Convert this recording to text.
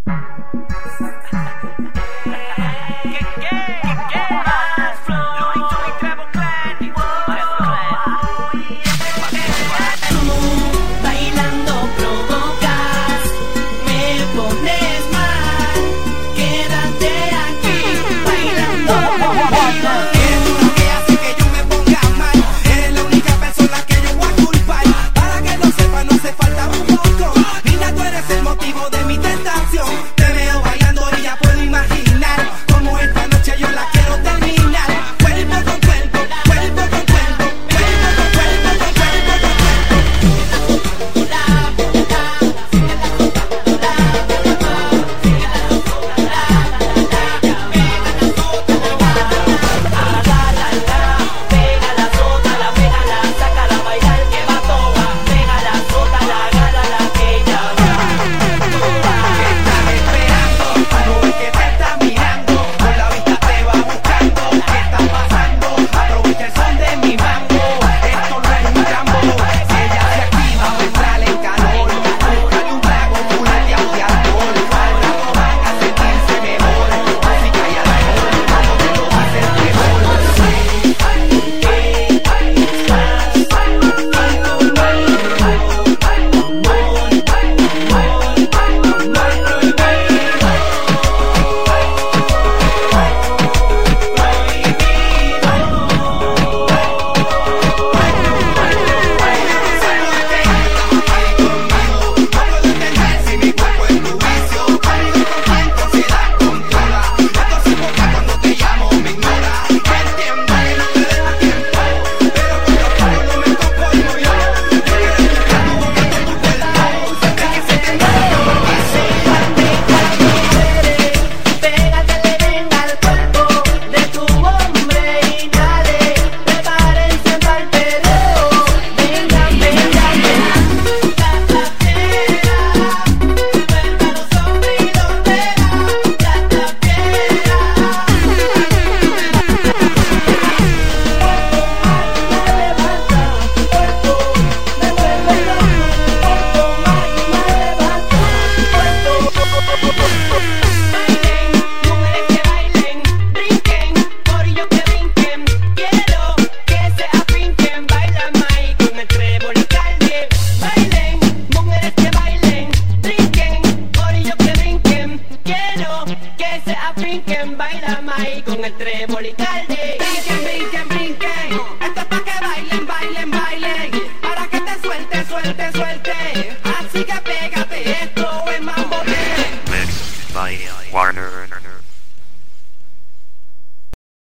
baila maíz con el trébol y calde. Brinquen, brinquen, brinquen. Esto es pa' que bailen, bailen, bailen. Para que te suelte, suelte, suelte. Así que pégate, esto es mambo. Mixed by Warner.